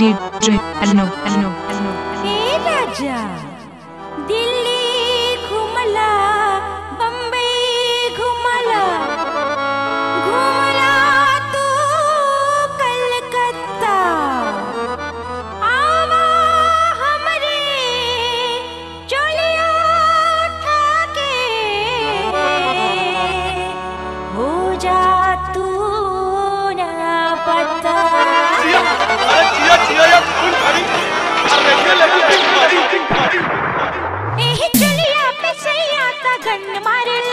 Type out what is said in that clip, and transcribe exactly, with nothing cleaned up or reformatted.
DJ अनु अनु अनु हे राजा दिल्ली घुमला बम्बई घुमला घुमला तू कलकत्ता आवा हमरे चोलिया उठा के हो जा तू ना पता अरे चिया चिया या खून खड़ी अरे ये लगी खड़ी ए चलिया पे सैया ता गन मारे